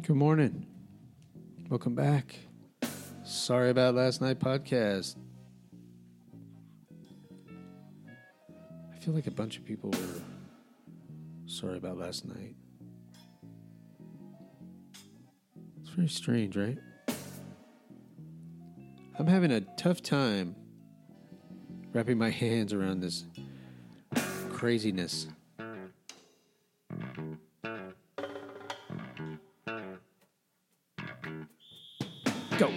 Good morning. Welcome back. Sorry about last night podcast. I feel like a bunch of people were sorry about last night. It's very strange, right? I'm having a tough time wrapping my hands around this craziness. Go.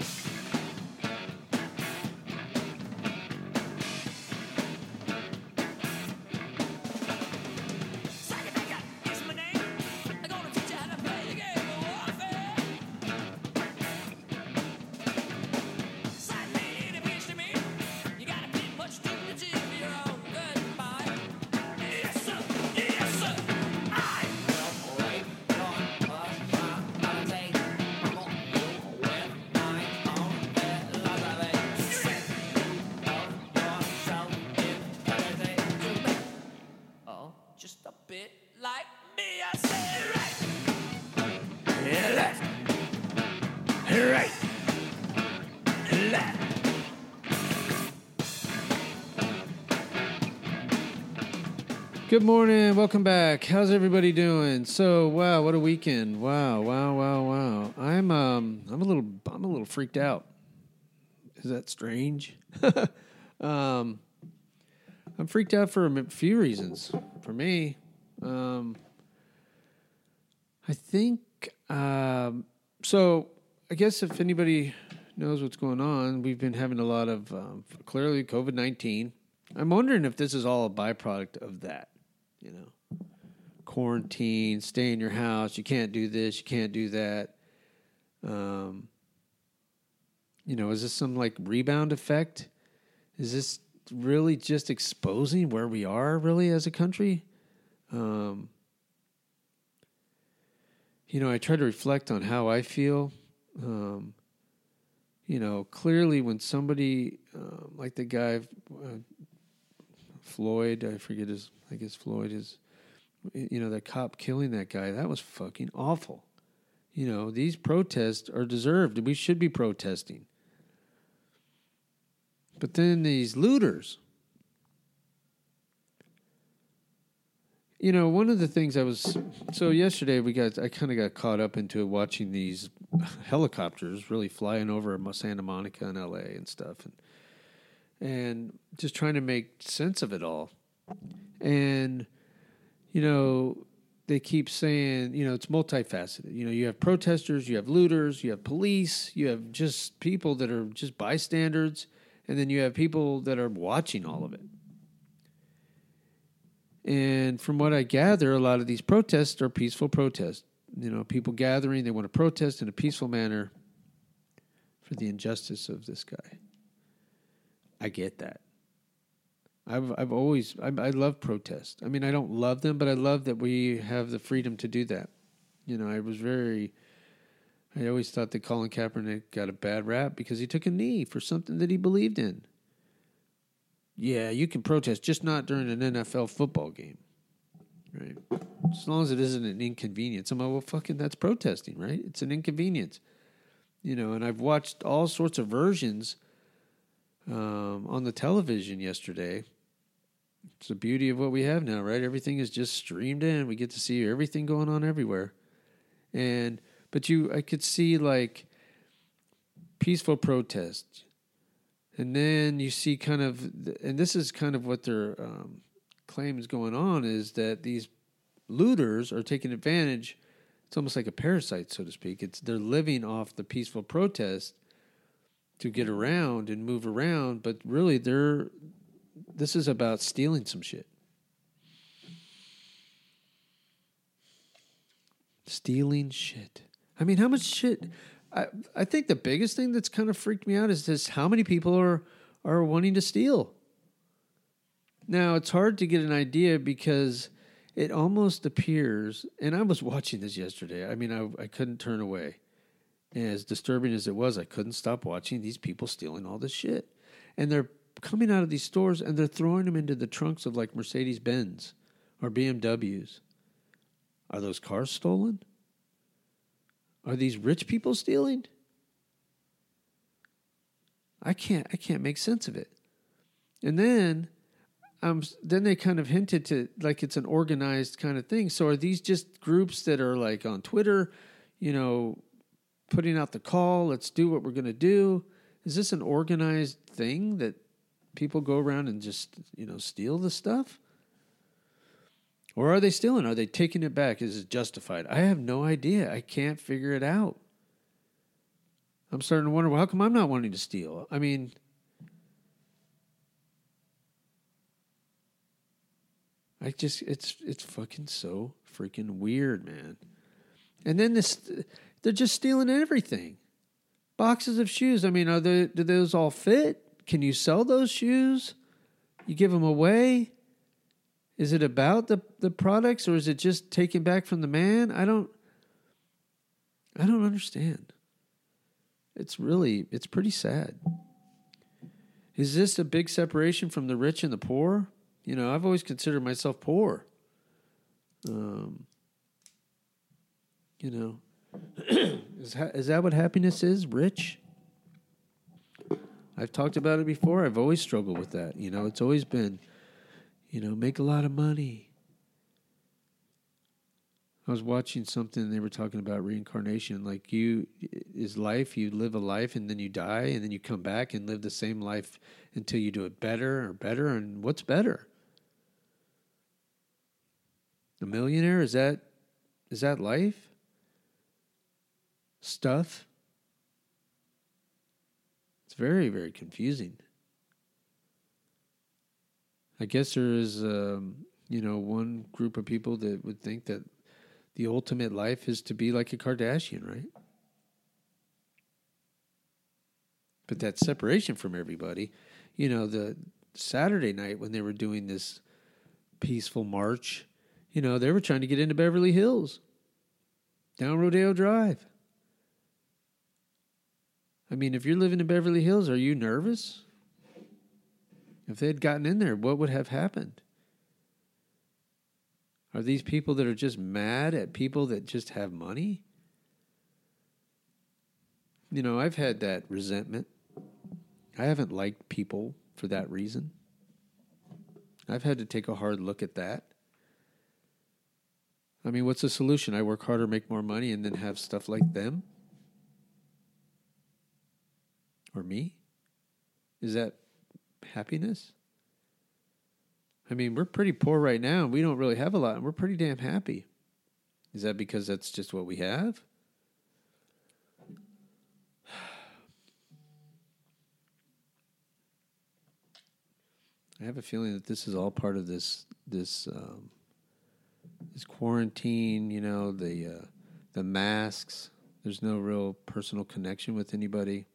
Good morning. Welcome back. How's everybody doing? So, wow, what a weekend. Wow. I'm a little freaked out. Is that strange? I'm freaked out for a few reasons. For me, I think so I guess if anybody knows what's going on, we've been having a lot of clearly COVID-19. I'm wondering if this is all a byproduct of that. You know, quarantine, stay in your house. You can't do this. You can't do that. Is this some like rebound effect? Is this really just exposing where we are really as a country? I try to reflect on how I feel. Clearly when somebody like the guy, Floyd, Floyd is, that cop killing that guy, that was fucking awful. These protests are deserved. We should be protesting. But then these looters, one of the things yesterday I kind of got caught up into watching these helicopters really flying over Santa Monica and LA and stuff. And just trying to make sense of it all. And, they keep saying, it's multifaceted. You have protesters, you have looters, you have police, you have just people that are just bystanders, and then you have people that are watching all of it. And from what I gather, a lot of these protests are peaceful protests. People gathering, they want to protest in a peaceful manner for the injustice of this guy. I get that. I love protest. I mean, I don't love them, but I love that we have the freedom to do that. I always thought that Colin Kaepernick got a bad rap because he took a knee for something that he believed in. Yeah, you can protest, just not during an NFL football game, right? As long as it isn't an inconvenience. I'm like, well, fucking that's protesting, right? It's an inconvenience. And I've watched all sorts of versions on the television yesterday. It's the beauty of what we have now, right? Everything is just streamed in. We get to see everything going on everywhere. But I could see like peaceful protests. And then you see and this is kind of what their claim is going on, is that these looters are taking advantage. It's almost like a parasite, so to speak. They're living off the peaceful protest to get around and move around, but really this is about stealing some shit. Stealing shit. I mean, how much shit? I think the biggest thing that's kind of freaked me out is just how many people are wanting to steal. Now, it's hard to get an idea because it almost appears, and I was watching this yesterday. I mean, I couldn't turn away. And as disturbing as it was, I couldn't stop watching these people stealing all this shit. And they're coming out of these stores and they're throwing them into the trunks of like Mercedes-Benz or BMWs. Are those cars stolen? Are these rich people stealing? I can't make sense of it. And then they kind of hinted to like it's an organized kind of thing. So are these just groups that are like on Twitter, putting out the call, let's do what we're going to do? Is this an organized thing that people go around and just, steal the stuff? Or are they stealing? Are they taking it back? Is it justified? I have no idea. I can't figure it out. I'm starting to wonder, well, how come I'm not wanting to steal? I mean, it's fucking so freaking weird, man. And then they're just stealing everything. Boxes of shoes. I mean, do those all fit? Can you sell those shoes? You give them away? Is it about the products, or is it just taken back from the man? I don't understand. It's pretty sad. Is this a big separation from the rich and the poor? I've always considered myself poor. Is that what happiness is? Rich? I've talked about it before. I've always struggled with that. It's always been, make a lot of money. I was watching something, they were talking about reincarnation. Like you live a life and then you die and then you come back and live the same life until you do it better. And what's better? A millionaire? Is that life? Stuff? It's very, very confusing. I guess there is, one group of people that would think that the ultimate life is to be like a Kardashian, right? But that separation from everybody, the Saturday night when they were doing this peaceful march, they were trying to get into Beverly Hills, down Rodeo Drive. I mean, if you're living in Beverly Hills, are you nervous? If they had gotten in there, what would have happened? Are these people that are just mad at people that just have money? I've had that resentment. I haven't liked people for that reason. I've had to take a hard look at that. I mean, what's the solution? I work harder, make more money, and then have stuff like them? Or me? Is that happiness? I mean, we're pretty poor right now, and we don't really have a lot, and we're pretty damn happy. Is that because that's just what we have? I have a feeling that this is all part of this quarantine. The masks. There's no real personal connection with anybody.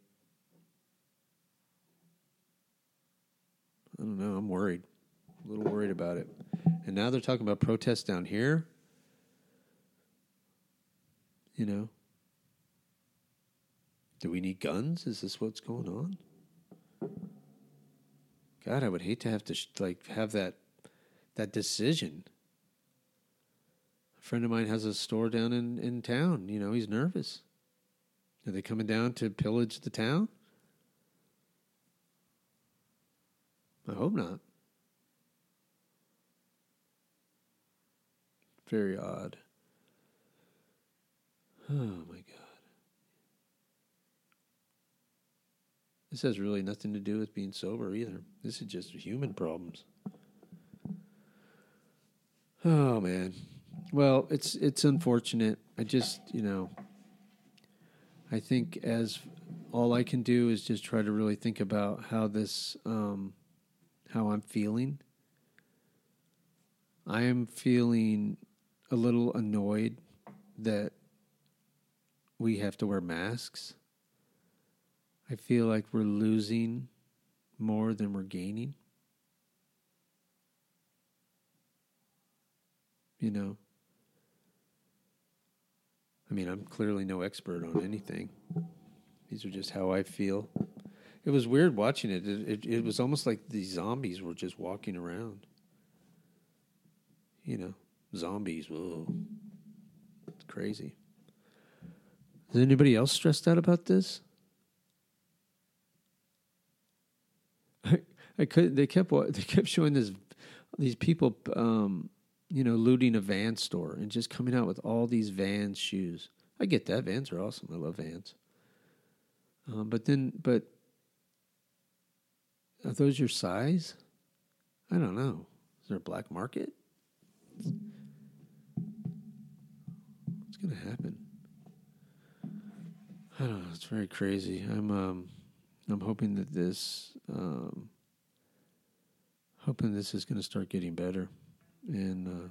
I don't know. I'm worried. A little worried about it. And now they're talking about protests down here. Do we need guns? Is this what's going on? God, I would hate to have to have that decision. A friend of mine has a store down in town. He's nervous. Are they coming down to pillage the town? I hope not. Very odd. Oh, my God. This has really nothing to do with being sober either. This is just human problems. Oh, man. Well, it's unfortunate. I just, I think as all I can do is just try to really think about how this, how I'm feeling. I am feeling a little annoyed that we have to wear masks. I feel like we're losing more than we're gaining. I mean, I'm clearly no expert on anything. These are just how I feel. It was weird watching it. It was almost like these zombies were just walking around. Zombies. Whoa. It's crazy. Is anybody else stressed out about this? I could. They kept showing these people, looting a Vans store and just coming out with all these Vans shoes. I get that. Vans are awesome. I love Vans. But are those your size? I don't know. Is there a black market? What's going to happen? I don't know. It's very crazy. I'm hoping that this is going to start getting better and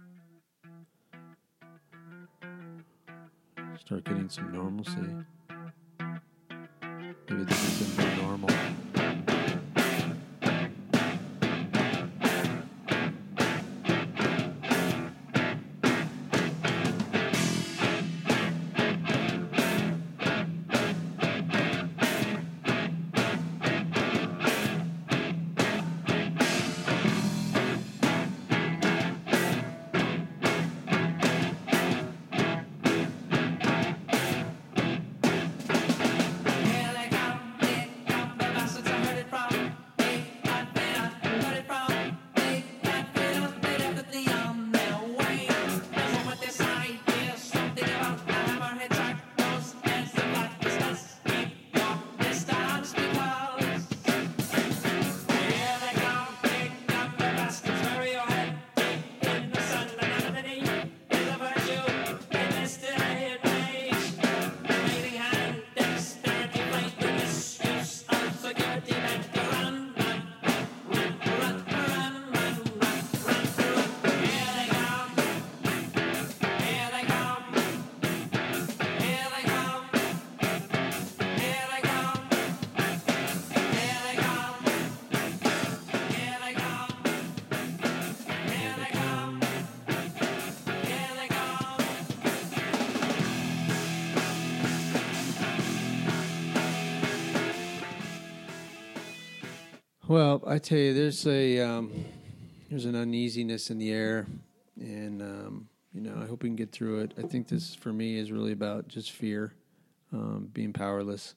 start getting some normalcy. Maybe this is the new normal. Well, I tell you, there's an uneasiness in the air, and I hope we can get through it. I think this, for me, is really about just fear, being powerless.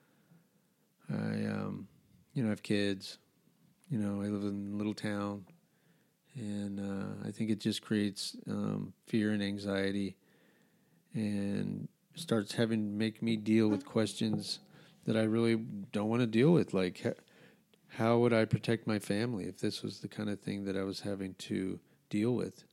I have kids. I live in a little town, and I think it just creates fear and anxiety, and starts having to make me deal with questions that I really don't want to deal with, like. How would I protect my family if this was the kind of thing that I was having to deal with,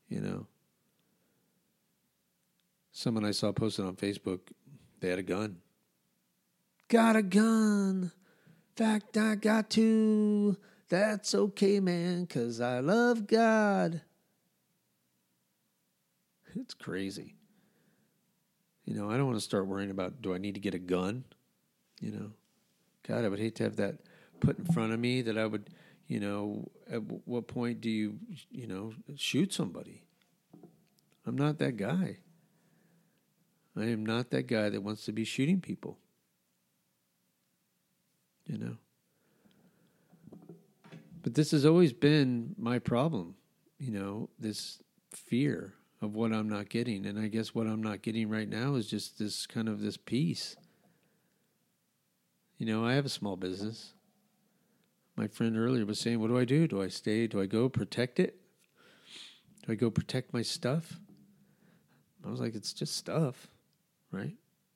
Someone I saw posted on Facebook, they had a gun. Got a gun. Fact, I got to. That's okay, man, 'cause I love God. It's crazy. I don't want to start worrying about, do I need to get a gun? God, I would hate to have that put in front of me, that I would, at what point do you, shoot somebody? I'm not that guy. I am not that guy that wants to be shooting people. But this has always been my problem, this fear of what I'm not getting. And I guess what I'm not getting right now is just this kind of this peace. I have a small business. My friend earlier was saying, what do I do? Do I stay? Do I go protect it? Do I go protect my stuff? I was like, it's just stuff, right?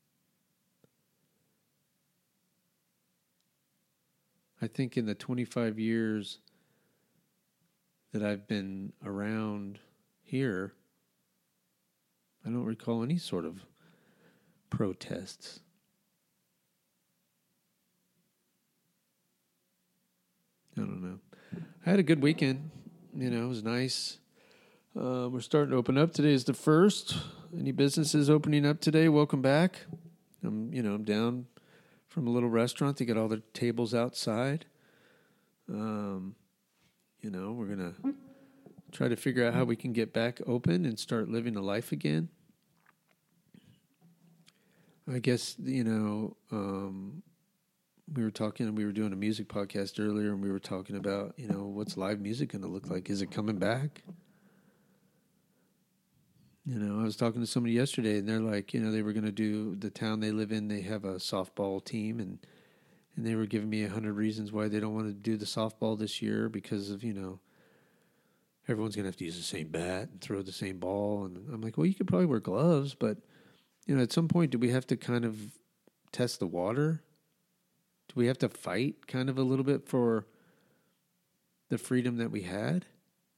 I think in the 25 years that I've been around here, I don't recall any sort of protests. I don't know. I had a good weekend. It was nice. We're starting to open up. Today is the 1st. Any businesses opening up today, welcome back. I'm down from a little restaurant to get all the tables outside. We're going to try to figure out how we can get back open and start living a life again. I guess, we were doing a music podcast earlier, and we were talking about, what's live music going to look like? Is it coming back? was talking to somebody yesterday, and they're like, they were going to do the town they live in. They have a softball team, and they were giving me 100 reasons why they don't want to do the softball this year because of everyone's going to have to use the same bat and throw the same ball. And I'm like, well, you could probably wear gloves, but at some point, do we have to kind of test the water? Do we have to fight kind of a little bit for the freedom that we had?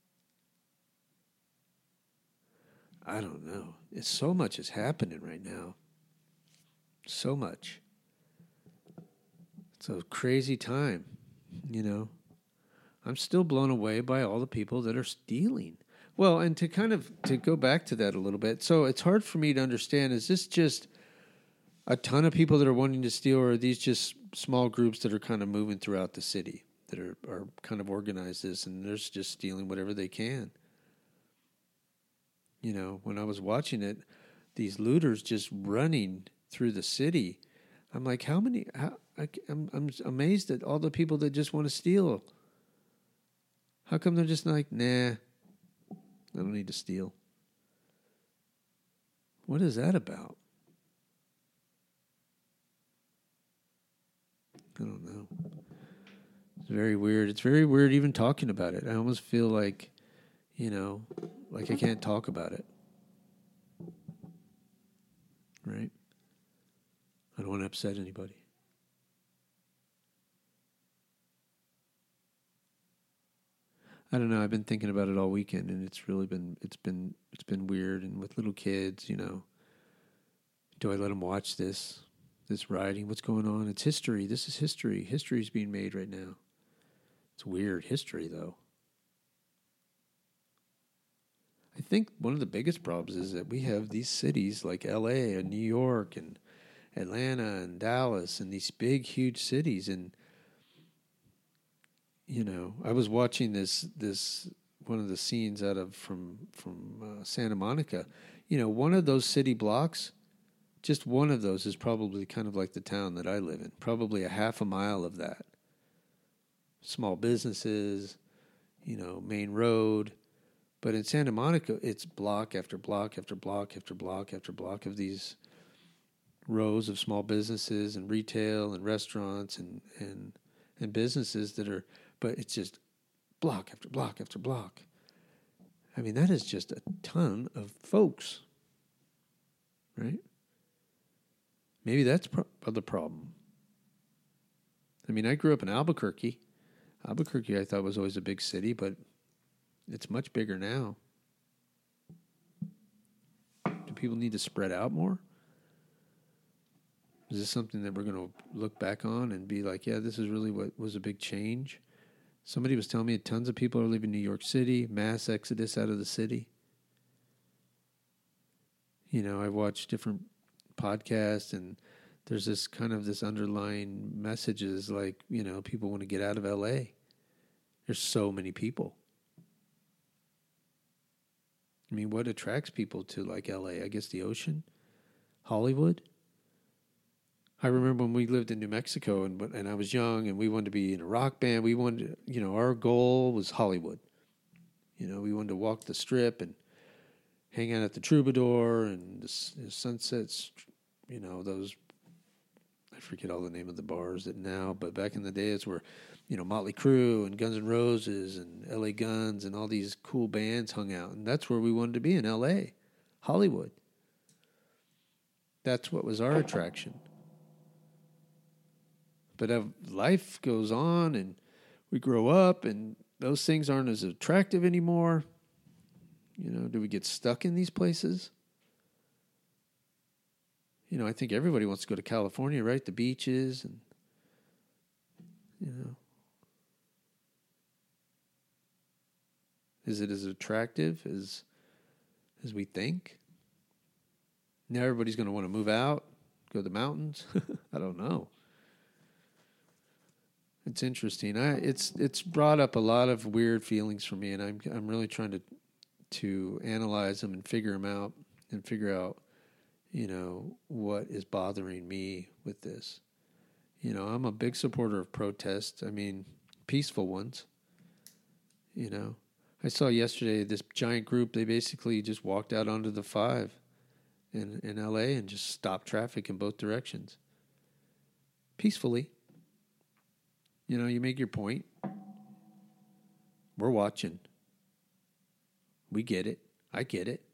I don't know. So much is happening right now. So much. It's a crazy time, I'm still blown away by all the people that are stealing. Well, and to go back to that a little bit, so it's hard for me to understand, is this just a ton of people that are wanting to steal, or are these just small groups that are kind of moving throughout the city that are kind of organized this, and they're just stealing whatever they can? When I was watching it, these looters just running through the city, I'm like, I'm amazed at all the people that just want to steal. How come they're just like, nah, I don't need to steal? What is that about? I don't know. It's very weird. It's very weird even talking about it. I almost feel like, like I can't talk about it. Right? I don't want to upset anybody. I don't know. I've been thinking about it all weekend, and it's really been weird. And with little kids, do I let them watch this rioting? What's going on? It's history. This is history. History is being made right now. It's weird history, though. I think one of the biggest problems is that we have these cities like L.A. and New York and Atlanta and Dallas and these big, huge cities, and I was watching this one of the scenes out of from Santa Monica. One of those city blocks, just one of those is probably kind of like the town that I live in. Probably a half a mile of that. Small businesses, main road. But in Santa Monica, it's block after block after block after block after block of these rows of small businesses and retail and restaurants and businesses that are, but it's just block after block after block. I mean, that is just a ton of folks, right? Maybe that's the problem. I mean, I grew up in Albuquerque. Albuquerque, I thought, was always a big city, but it's much bigger now. Do people need to spread out more? Is this something that we're going to look back on and be like, yeah, this is really what was a big change? Somebody was telling me tons of people are leaving New York City, mass exodus out of the city. I watch different podcasts, and there's this underlying messages like, people want to get out of L.A. There's so many people. I mean, what attracts people to like L.A.? I guess the ocean, Hollywood. I remember when we lived in New Mexico and I was young and we wanted to be in a rock band. We wanted, our goal was Hollywood. We wanted to walk the strip and hang out at the Troubadour and the sunsets, those, I forget all the name of the bars that now, but back in the days where, Motley Crue and Guns N' Roses and LA Guns and all these cool bands hung out. And that's where we wanted to be in LA, Hollywood. That's what was our attraction. But life goes on and we grow up and those things aren't as attractive anymore. Do we get stuck in these places? I think everybody wants to go to California, right? The beaches and, Is it as attractive as we think? Now everybody's going to want to move out, go to the mountains. I don't know. It's interesting. It's brought up a lot of weird feelings for me, and I'm really trying to analyze them and figure them out and figure out, what is bothering me with this. I'm a big supporter of protests. I mean, peaceful ones. I saw yesterday this giant group. They basically just walked out onto the 5 in L.A. and just stop traffic in both directions. Peacefully. You know, you make your point. We're watching. We get it. I get it.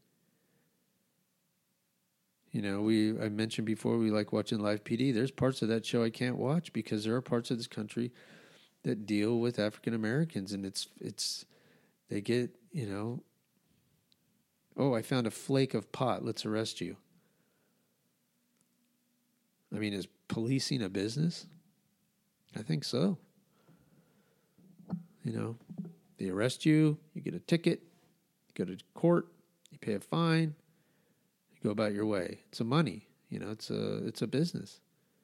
You know, I mentioned before we like watching Live PD. There's parts of that show I can't watch because there are parts of this country that deal with African Americans, and they get, you know, oh, I found a flake of pot, let's arrest you. I mean, is policing a business? I think so. You know, they arrest you, you get a ticket, you go to court, you pay a fine, you go about your way. It's a money, you know, it's a business.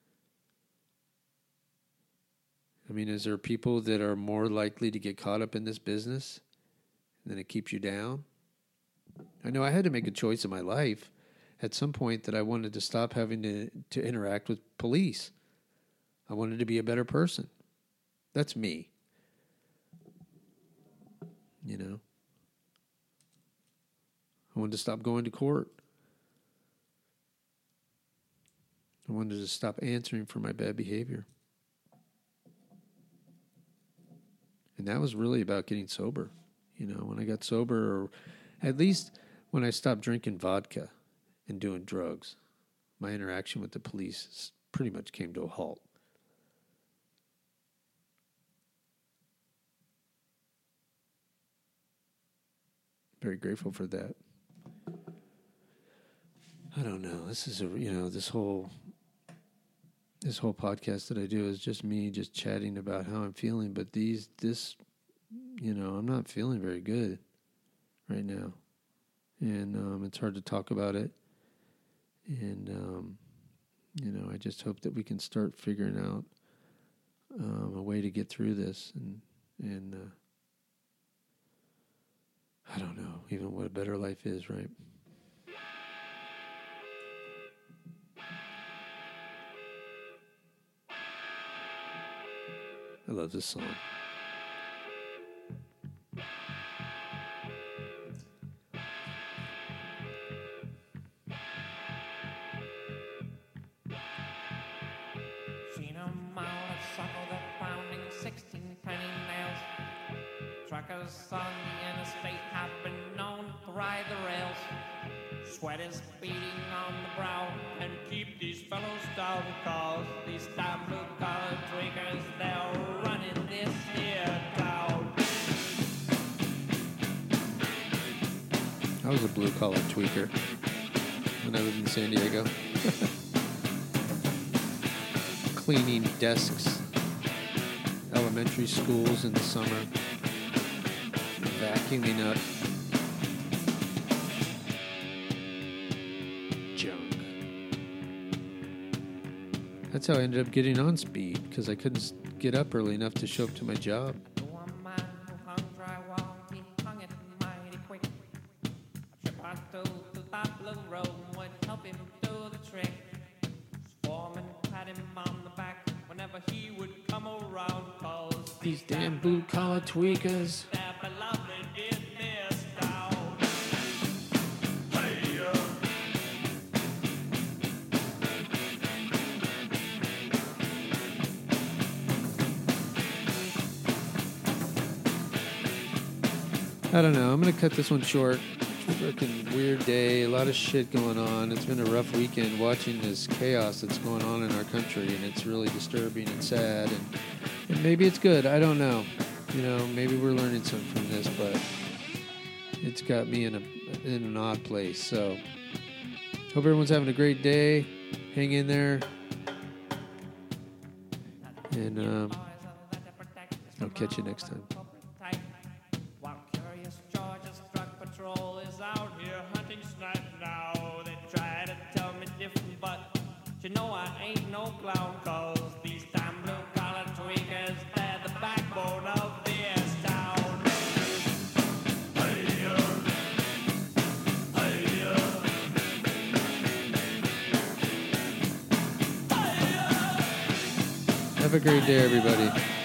I mean, is there people that are more likely to get caught up in this business and then it keeps you down? I know I had to make a choice in my life at some point that I wanted to stop having to interact with police. I wanted to be a better person. That's me. You know? I wanted to stop going to court. I wanted to stop answering for my bad behavior. And that was really about getting sober. You know, when I got sober, or at least when I stopped drinking vodka and doing drugs, my interaction with the police pretty much came to a halt. Very grateful for that. I don't know. This is this whole podcast that I do is just me just chatting about how I'm feeling. But I'm not feeling very good right now, and it's hard to talk about it. And I just hope that we can start figuring out a way to get through this, and I don't know even what a better life is, right? I love this song. Seen a mile of suckle that pounding 16 penny nails. Truckers on the interstate have been known to ride the rails. Sweat is beating on the brow and keep these fellows down, cause these damn blue-collar tweakers, they're running this here town. I was a blue-collar tweaker when I lived in San Diego. Cleaning desks, elementary schools in the summer, vacuuming up junk. That's how I ended up getting on speed, because I couldn't get up early enough to show up to my job. These damn blue-collar tweakers. I don't know. I'm going to cut this one short. Freaking weird day. A lot of shit going on. It's been a rough weekend watching this chaos that's going on in our country, and it's really disturbing and sad. And maybe it's good. I don't know. You know, maybe we're learning something from this, but it's got me in an odd place. So, hope everyone's having a great day. Hang in there. And I'll catch you next time. You know I ain't no clown, cause these damn blue-collar tweakers, they're the backbone of this town. Have a great day, everybody.